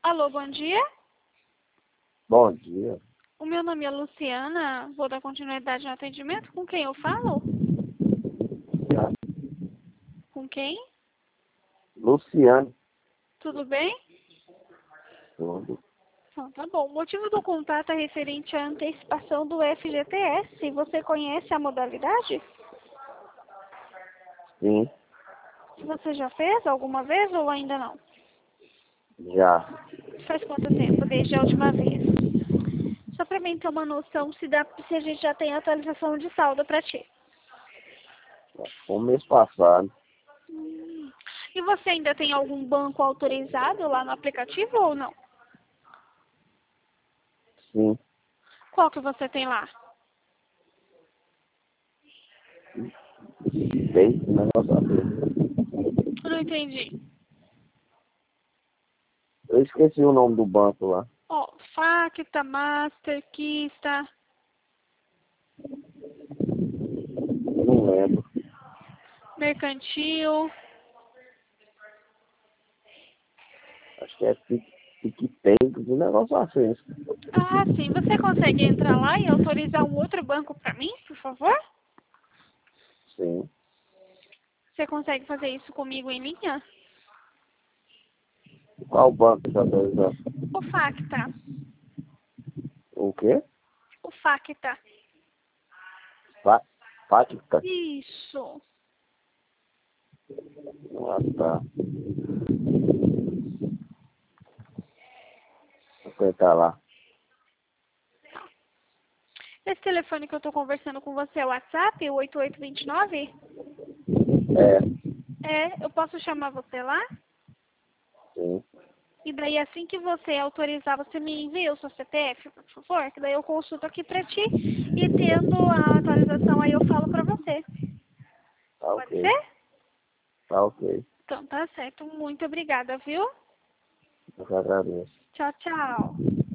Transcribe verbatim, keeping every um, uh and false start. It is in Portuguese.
Alô, bom dia. Bom dia. O meu nome é Luciana. Vou dar continuidade no atendimento. Com quem eu falo? Com quem? Luciane. Tudo bem? Tudo. Então, tá bom. O motivo do contato é referente à antecipação do F G T S. Você conhece a modalidade? Sim, Você já fez alguma vez ou ainda não? já. Faz quanto tempo desde a última vez? Só para mim ter uma noção se, dá, se a gente já tem atualização de saldo para ti. O mês passado. Hum. E você ainda tem algum banco autorizado lá no aplicativo ou não? Sim. Qual que você tem lá? Fez esse negócio assim. Eu não entendi. Eu esqueci o nome do banco lá. Ó, Facta, Master, Kista, Não lembro. Mercantil. Acho que é PicPay, um negócio assim. Ah, sim. Você consegue entrar lá e autorizar um outro banco para mim, por favor? Sim. Você consegue fazer isso comigo em linha? Qual banco está autorizando? O Facta. O quê? O Facta. Fa Facta? Isso. Ah, tá. Vou tentar lá. Esse telefone que eu tô conversando com você é o WhatsApp, o oito oito dois nove? É. É, eu posso chamar você lá? Sim. E daí assim que você autorizar, você me envia o seu C P F, por favor? Que daí eu consulto aqui pra ti e tendo a atualização aí eu falo pra você. Tá Pode ok. ser? Tá ok. Então tá certo. Muito obrigada, viu? Eu que agradeço. Tchau, tchau.